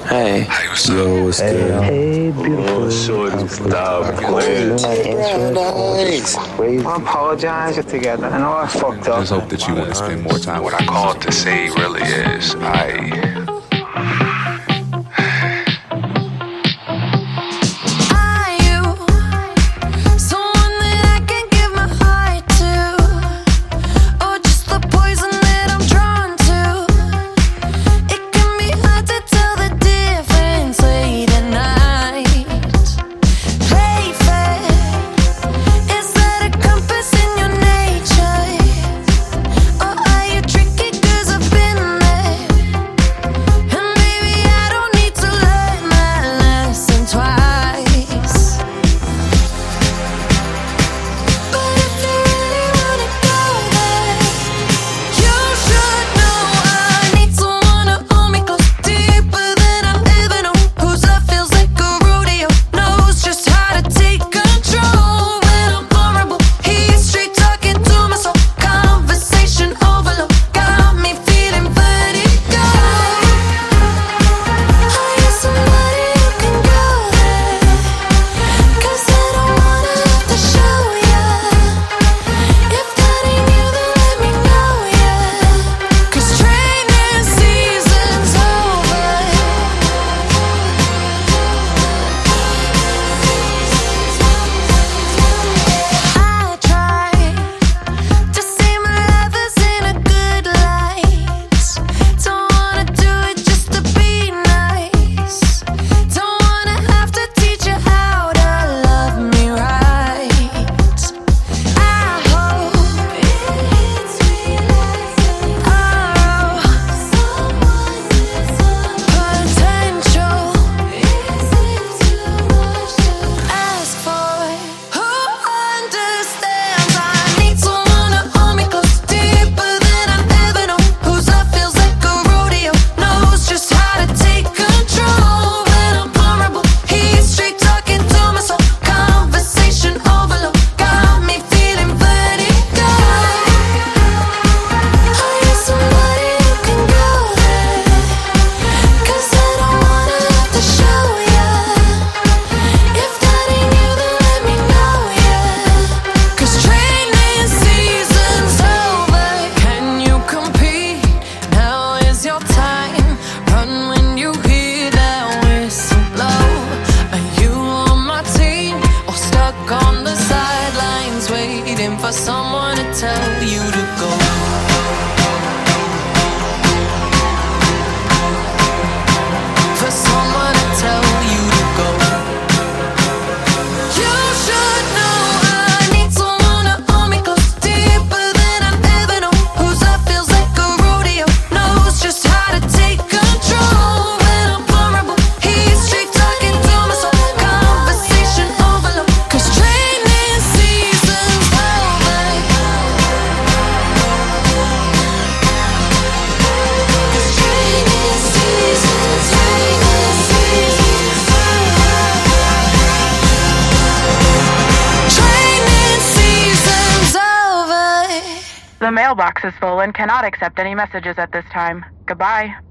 Hey. Yo, what's good? Hey, beautiful. Oh, shorty, stop playing. I apologize together. I know I fucked up. I just hope that you want to spend more time. What I called to say really is for someone to tell you to go. For someone to tell you to go. You should know I need someone to hold me close, deeper than I've ever known. Whose love feels like a rodeo, knows just how to take control. When I'm vulnerable, he's straight talking to my soul. Conversation overload, 'cause training season's over. 'Cause training season's over. The mailbox is full and cannot accept any messages at this time. Goodbye.